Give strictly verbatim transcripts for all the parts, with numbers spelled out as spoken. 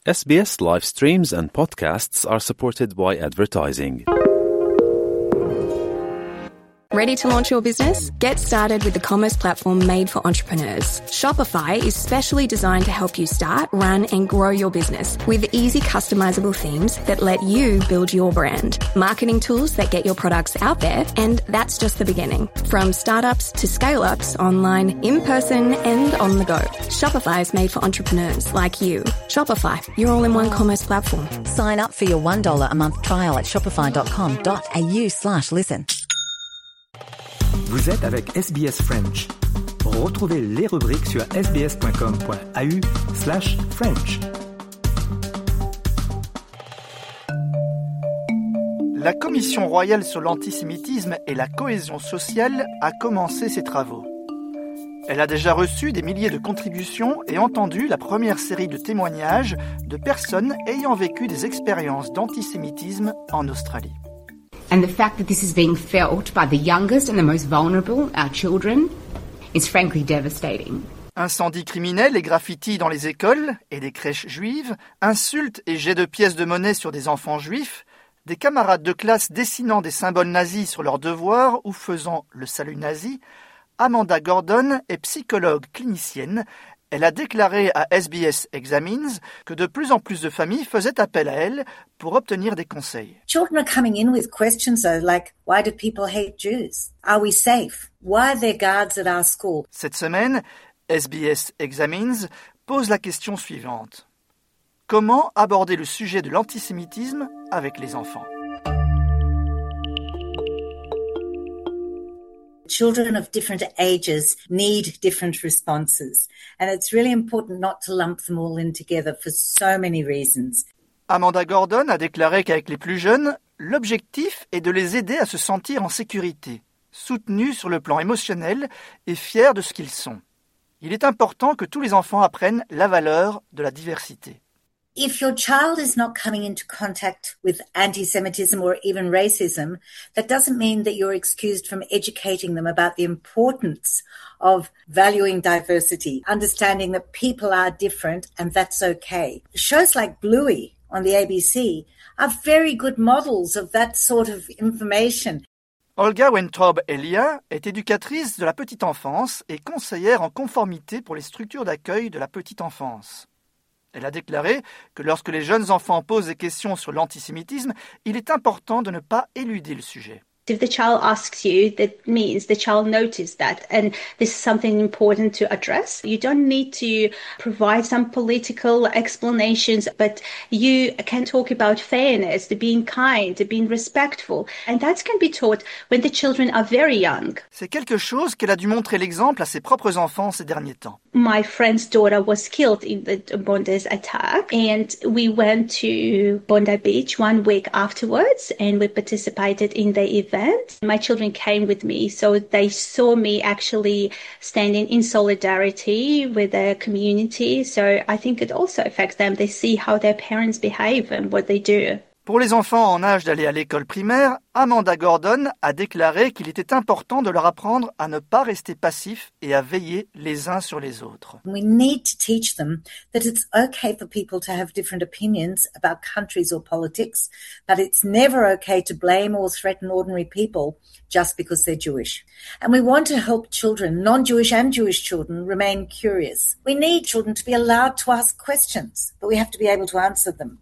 S B S live streams and podcasts are supported by advertising. Ready to launch your business? Get started with the commerce platform made for entrepreneurs. Shopify is specially designed to help you start, run, and grow your business with easy customizable themes that let you build your brand, marketing tools that get your products out there, and that's just the beginning. From startups to scale-ups, online, in person, and on the go. Shopify is made for entrepreneurs like you. Shopify, your all-in-one commerce platform. Sign up for your one dollar a month trial at shopify.com.au slash listen. Vous êtes avec S B S French. Retrouvez les rubriques sur sbs.com.au slash French. La Commission royale sur l'antisémitisme et la cohésion sociale a commencé ses travaux. Elle a déjà reçu des milliers de contributions et entendu la première série de témoignages de personnes ayant vécu des expériences d'antisémitisme en Australie. And the fact that this is being felt by the youngest and the most vulnerable, our children, is frankly devastating. Incendies criminels et graffitis dans les écoles et des crèches juives, insultes et jets de pièces de monnaie sur des enfants juifs, des camarades de classe dessinant des symboles nazis sur leurs devoirs ou faisant le salut nazi, Amanda Gordon est psychologue clinicienne. Elle a déclaré à S B S Examines que de plus en plus de familles faisaient appel à elle pour obtenir des conseils. Children are coming in with questions though, like, why do people hate Jews? Are we safe? Why are there guards at our school? Cette semaine, S B S Examines pose la question suivante. Comment aborder le sujet de l'antisémitisme avec les enfants? Children of different ages need different responses, and it's really important not to lump them all in together for so many reasons. Amanda Gordon a déclaré qu'avec les plus jeunes, l'objectif est de les aider à se sentir en sécurité, soutenus sur le plan émotionnel et fiers de ce qu'ils sont. Il est important que tous les enfants apprennent la valeur de la diversité. If your child is not coming into contact with anti-Semitism or even racism, that doesn't mean that you're excused from educating them about the importance of valuing diversity, understanding that people are different and that's okay. Shows like Bluey on the A B C are very good models of that sort of information. Olga Wentrob-Elia est éducatrice de la petite enfance et conseillère en conformité pour les structures d'accueil de la petite enfance. Elle a déclaré que lorsque les jeunes enfants posent des questions sur l'antisémitisme, il est important de ne pas éluder le sujet. If the child asks you, that means the child noticed that, and this is something important to address. You don't need to provide some political explanations, but you can talk about fairness, to being kind, to being respectful, and that can be taught when the children are very young. C'est quelque chose qu'elle a dû montrer l'exemple à ses propres enfants ces derniers temps. My friend's daughter was killed in the Bondi attack, and we went to Bondi Beach one week afterwards, and we participated in the event. My children came with me, so they saw me actually standing in solidarity with the community. So I think it also affects them. They see how their parents behave and what they do. Pour les enfants en âge d'aller à l'école primaire, Amanda Gordon a déclaré qu'il était important de leur apprendre à ne pas rester passifs et à veiller les uns sur les autres. We need to teach them that it's okay for people to have different opinions about countries or politics, but it's never okay to blame or threaten ordinary people just because they're Jewish. And we want to help children, non-Jewish and Jewish children, remain curious. We need children to be allowed to ask questions, but we have to be able to answer them.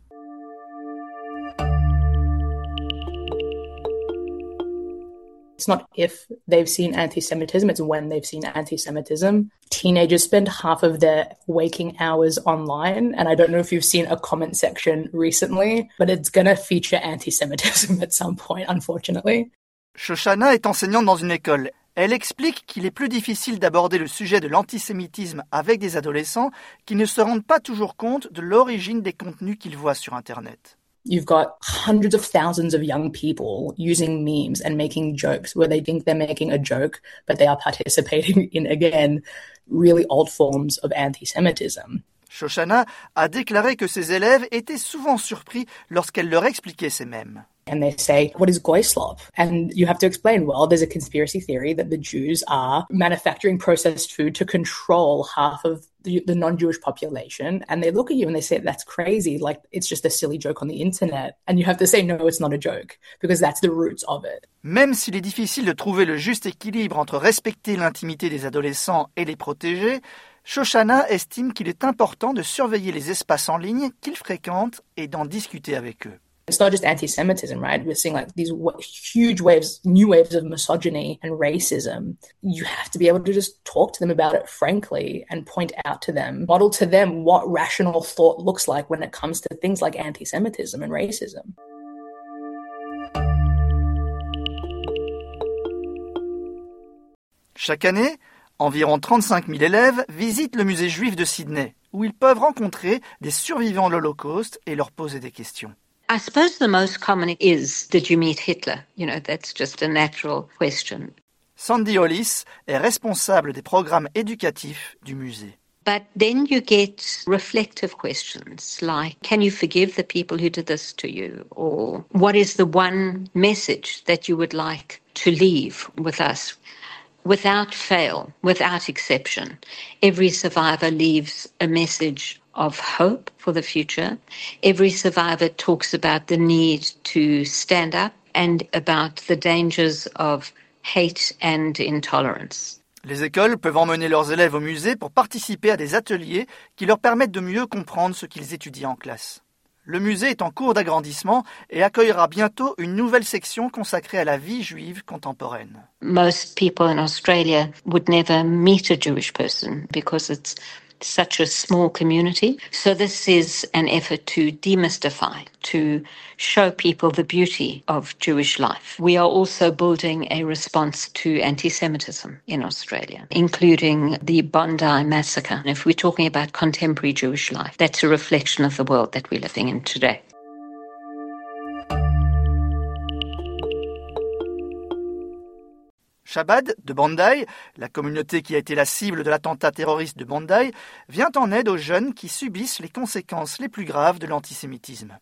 It's not if they've seen anti-Semitism, it's when they've seen anti-Semitism. Teenagers spend half of their waking hours online, and I don't know if you've seen a comment section recently, but it's going to feature anti-Semitism at some point, unfortunately. Shoshana est enseignante dans une école. Elle explique qu'il est plus difficile d'aborder le sujet de l'antisémitisme avec des adolescents qui ne se rendent pas toujours compte de l'origine des contenus qu'ils voient sur Internet. You've got hundreds of thousands of young people using memes and making jokes where they think they're making a joke, but they are participating in, again, really old forms of anti-Semitism. Shoshana a déclaré que ses élèves étaient souvent surpris lorsqu'elle leur expliquait ces mèmes. And they say, what is goy slop? And you have to explain, well, there's a conspiracy theory that the Jews are manufacturing processed food to control half of the, the non-Jewish population. And they look at you and they say, that's crazy. Like, it's just a silly joke on the internet. And you have to say, no, it's not a joke, because that's the roots of it. Même s'il est difficile de trouver le juste équilibre entre respecter l'intimité des adolescents et les protéger, Shoshana estime qu'il est important de surveiller les espaces en ligne qu'ils fréquentent et d'en discuter avec eux. It's not just anti-Semitism, right? We're seeing like these w- huge waves, new waves of misogyny and racism. You have to be able to just talk to them about it frankly and point out to them, model to them what rational thought looks like when it comes to things like anti-Semitism and racism. Chaque année, environ trente-cinq mille élèves visitent le musée juif de Sydney, où ils peuvent rencontrer des survivants de l'Holocauste et leur poser des questions. I suppose the most common is, did you meet Hitler? You know, that's just a natural question. Sandy Hollis est responsable des programmes éducatifs du musée. But then you get reflective questions like, can you forgive the people who did this to you? Or what is the one message that you would like to leave with us? Without fail, without exception, every survivor leaves a message of hope for the future. Every survivor talks about the need to stand up and about the dangers of hate and intolerance. Les écoles peuvent emmener leurs élèves au musée pour participer à des ateliers qui leur permettent de mieux comprendre ce qu'ils étudient en classe. Le musée est en cours d'agrandissement et accueillera bientôt une nouvelle section consacrée à la vie juive contemporaine. Most people in Australia would never meet a Jewish person because it's such a small community. So this is an effort to demystify, to show people the beauty of Jewish life. We are also building a response to anti-Semitism in Australia, including the Bondi massacre. And if we're talking about contemporary Jewish life, that's a reflection of the world that we're living in today. Shabbat de Bondi, la communauté qui a été la cible de l'attentat terroriste de Bondi, vient en aide aux jeunes qui subissent les conséquences les plus graves de l'antisémitisme.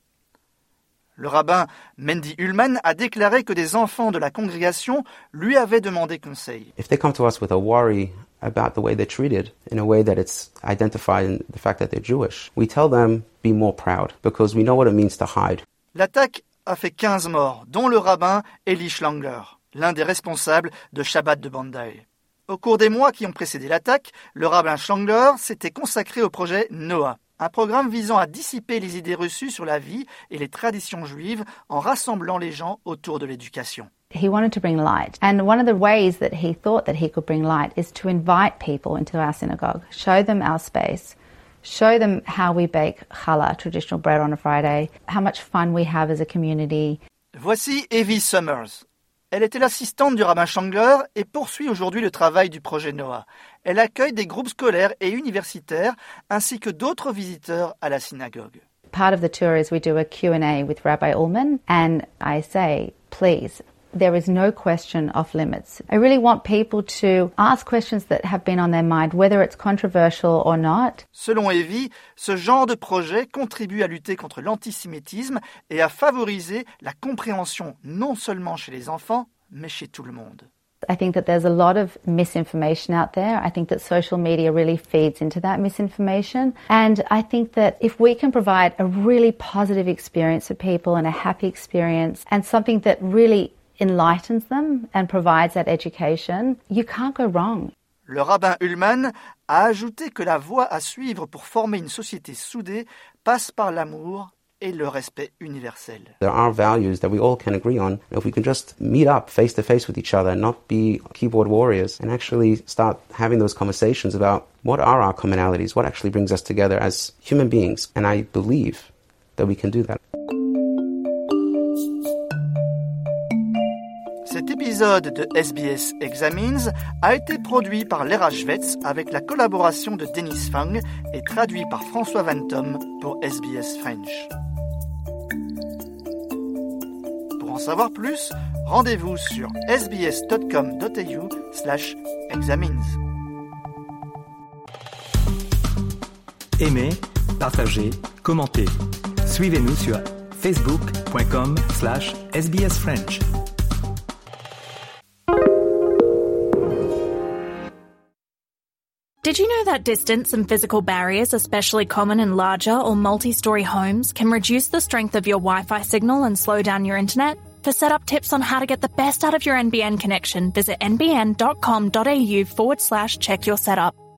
Le rabbin Mendy Ullman a déclaré que des enfants de la congrégation lui avaient demandé conseil. If they come to us with a worry about the way they're treated, in a way that it's identified in the fact that they're Jewish, we tell them, be more proud, because we know what it means to hide. L'attaque a fait quinze morts, dont le rabbin Eli Schlanger, l'un des responsables de Shabbat de Bondi. Au cours des mois qui ont précédé l'attaque, le rabbin Schlanger s'était consacré au projet Noah, un programme visant à dissiper les idées reçues sur la vie et les traditions juives en rassemblant les gens autour de l'éducation. He wanted to bring light. And one of the ways that he thought that he could bring light is to invite people into our synagogue, show them our space, show them how we bake challah, traditional bread on a Friday, how much fun we have as a community. Voici Evie Summers. Elle était l'assistante du rabbin Schlanger et poursuit aujourd'hui le travail du projet Noah. Elle accueille des groupes scolaires et universitaires ainsi que d'autres visiteurs à la synagogue. Part of the tour is we do a Q and A with Rabbi Ullman, and I say, please, there is no question off limits. I really want people to ask questions that have been on their mind, whether it's controversial or not. Selon Evie, ce genre de projet contribue à lutter contre l'antisémitisme et à favoriser la compréhension non seulement chez les enfants, mais chez tout le monde. I think that there's a lot of misinformation out there. I think that social media really feeds into that misinformation. And I think that if we can provide a really positive experience for people and a happy experience and something that really enlightens them and provides that education, you can't go wrong. Le rabbin Ullman a ajouté que la voie à suivre pour former une société soudée passe par l'amour et le respect universel. There are values that we all can agree on. If we can just meet up face to face with each other and not be keyboard warriors and actually start having those conversations about what are our commonalities, what actually brings us together as human beings. And I believe that we can do that. Cet épisode de S B S Examines a été produit par Lera Schwetz avec la collaboration de Dennis Fung et traduit par François Vantom pour S B S French. Pour en savoir plus, rendez-vous sur sbs.com.au slash examines. Aimez, partagez, commentez. Suivez-nous sur facebook.com slash sbsfrench. Did you know that distance and physical barriers, especially common in larger or multi-story homes, can reduce the strength of your Wi-Fi signal and slow down your internet? For setup tips on how to get the best out of your N B N connection, visit nbn.com.au forward slash check your setup.